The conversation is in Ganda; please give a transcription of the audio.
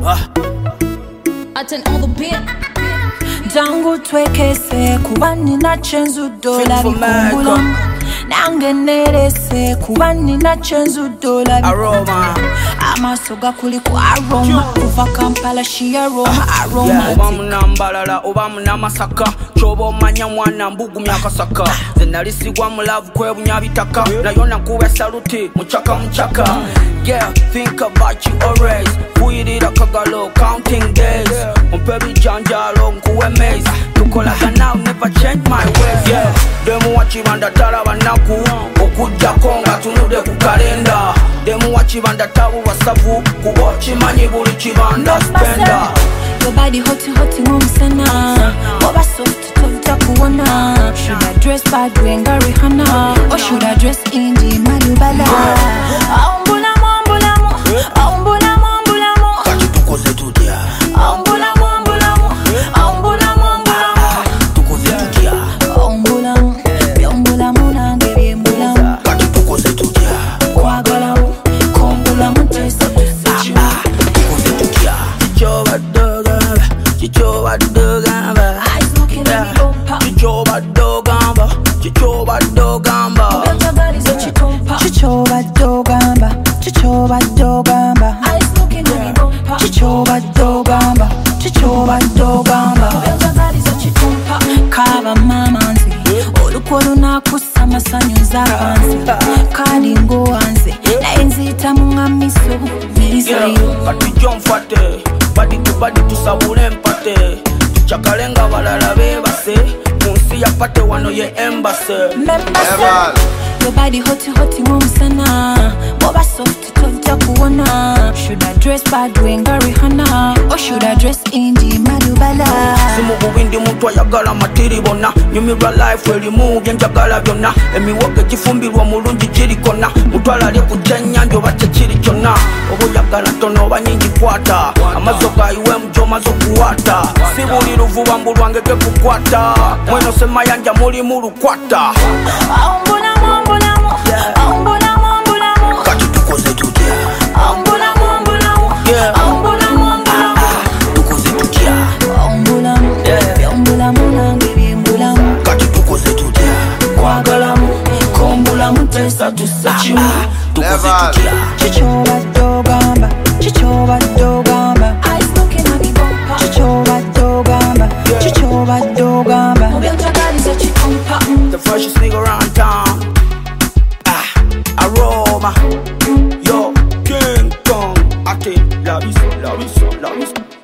Attend all the beat. Jangu twekese kuba nina kyenzu dola bikumbula nange nerese kuba nina kyenzu dola aroma amaso gakuli ku aroma kuva Kampala shia Roma aroma oba munambalala oba munamasaka kyoba omanya mwana mbugumya akasaka nze nalisigwa mu love kwebunya bitaka nayo nakuwa saluti muchaka yeah, think about you always kuyirira kagalo counting days ompe bijanjalo nkuwe maze tukolaga now never change my ways yeah demu wachibanda tala banaku okujjako nga tunude ku kalenda demu wachibanda tabu wasavu kubo chimanyi buli chibanda spenda your body hoti ngomsana oba soft tuta kuona should I dress bad wenga Rihanna or should I dress indie Malubala Kaba mamanzi olukolo nakusama sanyuza pansi kali ngoanze naenzita mungamiso miseyo katijo mfate badi tusabule mpate tuchakalenga balala bebase munsi yapate wano ye embassy your body hoti ngomsana oba soft tuta kuona should I dress bad wenga Rihanna or should I dress indie Malubala simu bubindi muntu ayagala matiri bona nyumirwa life elimu byenjagala byonna emiwoge gifumbirwa mulungi jirikona mutwala ali kujanya njo bache kiri kyonna obuyagala tono banyingi kwata amazoga iwe mjoma zo kuwata sibuli ruvuba mbulwange ke kukwata mweno sema yanja muri murukwata Chichoba dogamba eyes looking at me bumper Chichoba dogamba the freshest nigga around town aroma yo King Kong I think love you so